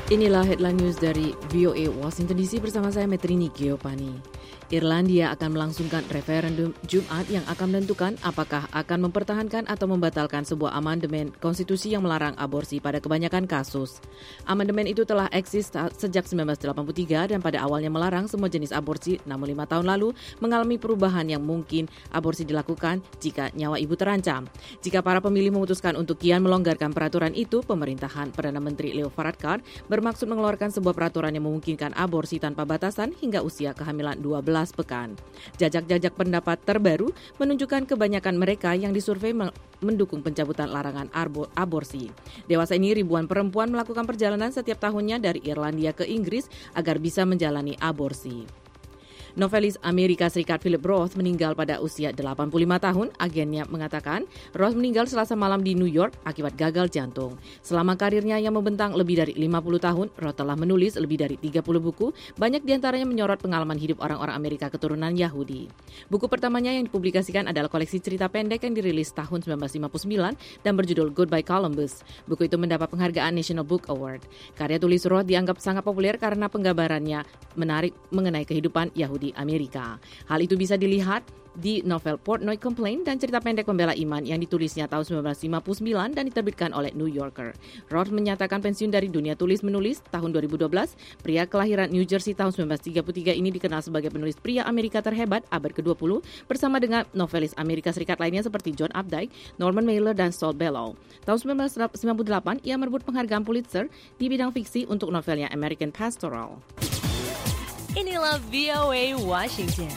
Inilah headline news dari VOA Washington DC bersama saya Metrini Giovanni. Irlandia akan melangsungkan referendum Jumat yang akan menentukan apakah akan mempertahankan atau membatalkan sebuah amandemen konstitusi yang melarang aborsi pada kebanyakan kasus. Amandemen itu telah eksis sejak 1983 dan pada awalnya melarang semua jenis aborsi, namun 5 tahun lalu mengalami perubahan yang mungkin aborsi dilakukan jika nyawa ibu terancam. Jika para pemilih memutuskan untuk kian melonggarkan peraturan itu, pemerintahan Perdana Menteri Leo Varadkar bermaksud mengeluarkan sebuah peraturan yang memungkinkan aborsi tanpa batasan hingga usia kehamilan 12 pekan. Jajak-jajak pendapat terbaru menunjukkan kebanyakan mereka yang disurvei mendukung pencabutan larangan aborsi. Dewasa ini ribuan perempuan melakukan perjalanan setiap tahunnya dari Irlandia ke Inggris agar bisa menjalani aborsi. Novelis Amerika Serikat Philip Roth meninggal pada usia 85 tahun. Agennya mengatakan Roth meninggal Selasa malam di New York akibat gagal jantung. Selama karirnya yang membentang lebih dari 50 tahun, Roth telah menulis lebih dari 30 buku, banyak diantaranya menyorot pengalaman hidup orang-orang Amerika keturunan Yahudi. Buku pertamanya yang dipublikasikan adalah koleksi cerita pendek yang dirilis tahun 1959 dan berjudul Goodbye Columbus. Buku itu mendapat penghargaan National Book Award. Karya tulis Roth dianggap sangat populer karena penggambarannya menarik mengenai kehidupan Yahudi Amerika. Hal itu bisa dilihat di novel Portnoy Complaint dan cerita pendek Pembela Iman yang ditulisnya tahun 1959 dan diterbitkan oleh New Yorker. Roth menyatakan pensiun dari dunia tulis-menulis tahun 2012. Pria kelahiran New Jersey tahun 1933 ini dikenal sebagai penulis pria Amerika terhebat abad ke-20 bersama dengan novelis Amerika Serikat lainnya seperti John Updike, Norman Mailer, dan Saul Bellow. Tahun 1998, ia merebut penghargaan Pulitzer di bidang fiksi untuk novelnya American Pastoral. Inilah VOA Washington.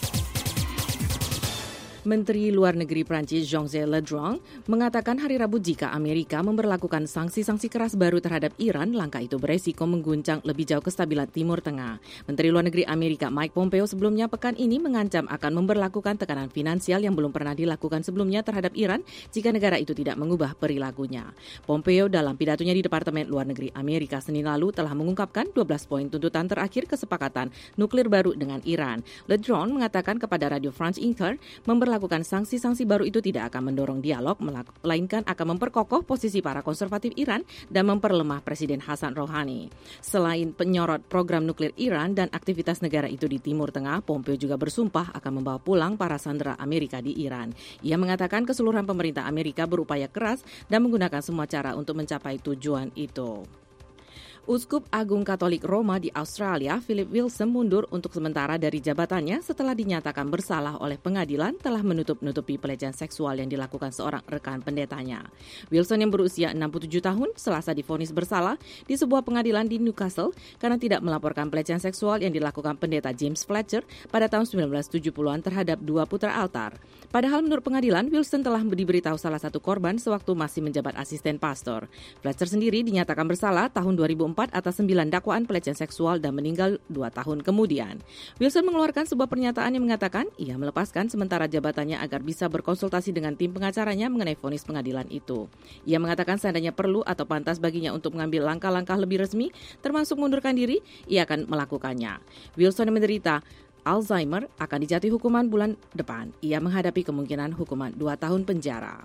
Menteri Luar Negeri Prancis Jean-Yves Le Drian mengatakan hari Rabu jika Amerika memberlakukan sanksi-sanksi keras baru terhadap Iran, langkah itu beresiko mengguncang lebih jauh kestabilan Timur Tengah. Menteri Luar Negeri Amerika Mike Pompeo sebelumnya pekan ini mengancam akan memberlakukan tekanan finansial yang belum pernah dilakukan sebelumnya terhadap Iran jika negara itu tidak mengubah perilakunya. Pompeo dalam pidatonya di Departemen Luar Negeri Amerika Senin lalu telah mengungkapkan 12 poin tuntutan terakhir kesepakatan nuklir baru dengan Iran. Le Drian mengatakan kepada Radio France Inter memberlakukan sanksi-sanksi baru itu tidak akan mendorong dialog, melainkan akan memperkokoh posisi para konservatif Iran dan memperlemah Presiden Hassan Rouhani. Selain penyorot program nuklir Iran dan aktivitas negara itu di Timur Tengah, Pompeo juga bersumpah akan membawa pulang para sandera Amerika di Iran. Ia mengatakan keseluruhan pemerintah Amerika berupaya keras dan menggunakan semua cara untuk mencapai tujuan itu. Uskup Agung Katolik Roma di Australia, Philip Wilson mundur untuk sementara dari jabatannya setelah dinyatakan bersalah oleh pengadilan telah menutup-nutupi pelecehan seksual yang dilakukan seorang rekan pendetanya. Wilson yang berusia 67 tahun Selasa divonis bersalah di sebuah pengadilan di Newcastle karena tidak melaporkan pelecehan seksual yang dilakukan pendeta James Fletcher pada tahun 1970-an terhadap dua putra altar. Padahal menurut pengadilan, Wilson telah diberitahu salah satu korban sewaktu masih menjabat asisten pastor. Fletcher sendiri dinyatakan bersalah tahun 2004 atas 9 dakwaan pelecehan seksual dan meninggal 2 tahun kemudian. Wilson mengeluarkan sebuah pernyataan yang mengatakan ia melepaskan sementara jabatannya agar bisa berkonsultasi dengan tim pengacaranya mengenai vonis pengadilan itu. Ia mengatakan seandainya perlu atau pantas baginya untuk mengambil langkah-langkah lebih resmi, termasuk mengundurkan diri, ia akan melakukannya. Wilson yang menderita Alzheimer akan dijatuhi hukuman bulan depan. Ia menghadapi kemungkinan hukuman 2 tahun penjara.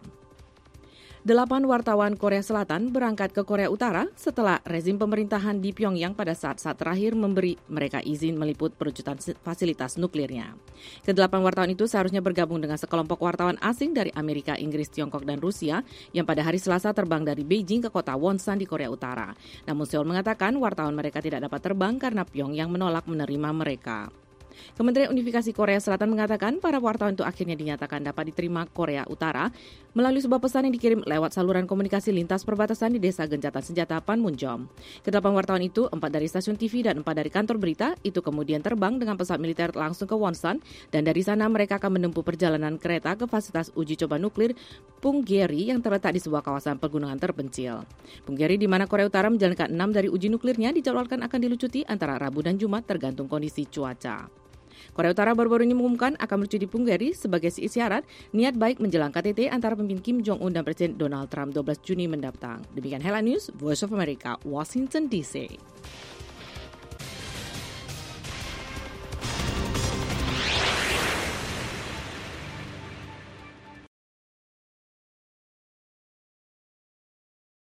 8 wartawan Korea Selatan berangkat ke Korea Utara setelah rezim pemerintahan di Pyongyang pada saat-saat terakhir memberi mereka izin meliput perujukan fasilitas nuklirnya. Ke-8 wartawan itu seharusnya bergabung dengan sekelompok wartawan asing dari Amerika, Inggris, Tiongkok, dan Rusia yang pada hari Selasa terbang dari Beijing ke kota Wonsan di Korea Utara. Namun Seoul mengatakan wartawan mereka tidak dapat terbang karena Pyongyang menolak menerima mereka. Kementerian Unifikasi Korea Selatan mengatakan para wartawan itu akhirnya dinyatakan dapat diterima Korea Utara melalui sebuah pesan yang dikirim lewat saluran komunikasi lintas perbatasan di desa gencatan senjata Panmunjom. Ke-8 wartawan itu, 4 dari stasiun TV dan 4 dari kantor berita, itu kemudian terbang dengan pesawat militer langsung ke Wonsan dan dari sana mereka akan menempuh perjalanan kereta ke fasilitas uji coba nuklir Punggye-ri yang terletak di sebuah kawasan pegunungan terpencil. Punggye-ri di mana Korea Utara menjalankan 6 dari uji nuklirnya dijadwalkan akan dilucuti antara Rabu dan Jumat tergantung kondisi cuaca. Korea Utara baru-baru ini mengumumkan akan melucuti Punggye-ri sebagai isyarat niat baik menjelang KTT antara pemimpin Kim Jong-un dan Presiden Donald Trump 12 Juni mendatang. Demikian Headline News, Voice of America, Washington DC.